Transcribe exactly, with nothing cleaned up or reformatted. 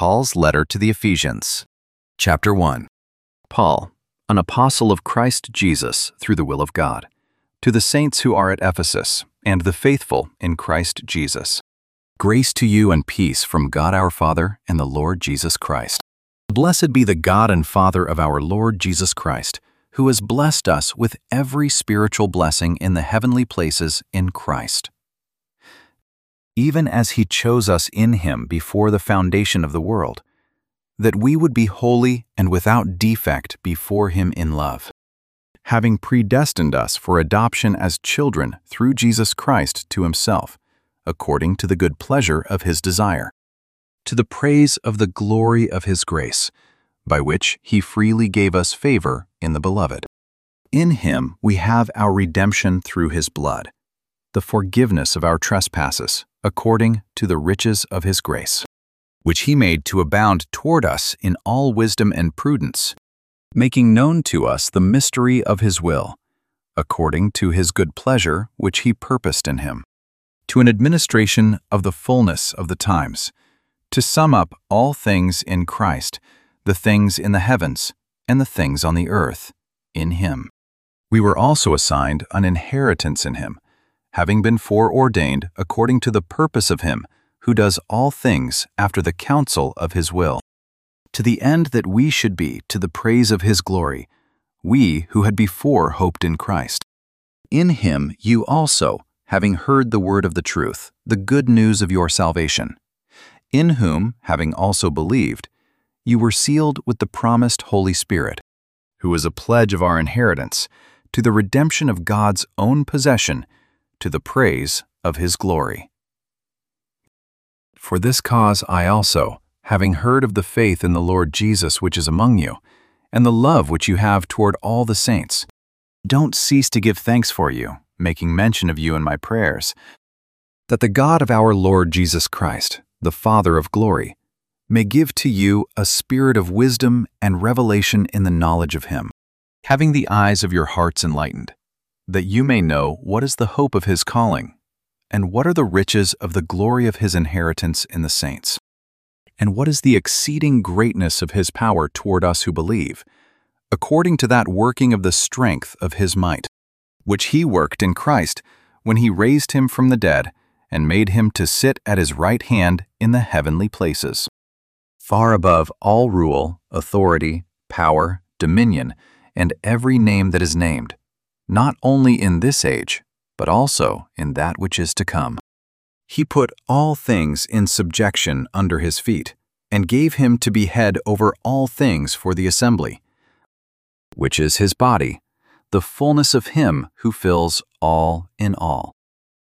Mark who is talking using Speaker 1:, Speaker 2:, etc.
Speaker 1: Paul's letter to the Ephesians. Chapter one. Paul, an apostle of Christ Jesus through the will of God, to the saints who are at Ephesus, and the faithful in Christ Jesus. Grace to you and peace from God our Father and the Lord Jesus Christ. Blessed be the God and Father of our Lord Jesus Christ, who has blessed us with every spiritual blessing in the heavenly places in Christ, even as He chose us in Him before the foundation of the world, that we would be holy and without defect before Him in love, having predestined us for adoption as children through Jesus Christ to Himself, according to the good pleasure of His desire, to the praise of the glory of His grace, by which He freely gave us favor in the Beloved. In Him we have our redemption through His blood, the forgiveness of our trespasses, according to the riches of His grace, which He made to abound toward us in all wisdom and prudence, making known to us the mystery of His will, according to His good pleasure which He purposed in Him, to an administration of the fullness of the times, to sum up all things in Christ, the things in the heavens and the things on the earth, in Him. We were also assigned an inheritance in Him, having been foreordained according to the purpose of Him who does all things after the counsel of His will, to the end that we should be to the praise of His glory, we who had before hoped in Christ. In Him you also, having heard the word of the truth, the good news of your salvation, in whom, having also believed, you were sealed with the promised Holy Spirit, who is a pledge of our inheritance, to the redemption of God's own possession, to the praise of His glory. For this cause I also, having heard of the faith in the Lord Jesus which is among you, and the love which you have toward all the saints, don't cease to give thanks for you, making mention of you in my prayers, that the God of our Lord Jesus Christ, the Father of glory, may give to you a spirit of wisdom and revelation in the knowledge of Him, having the eyes of your hearts enlightened, that you may know what is the hope of His calling, and what are the riches of the glory of His inheritance in the saints, and what is the exceeding greatness of His power toward us who believe, according to that working of the strength of His might, which He worked in Christ when He raised Him from the dead and made Him to sit at His right hand in the heavenly places, far above all rule, authority, power, dominion, and every name that is named, not only in this age, but also in that which is to come. He put all things in subjection under His feet, and gave Him to be head over all things for the assembly, which is His body, the fullness of Him who fills all in all.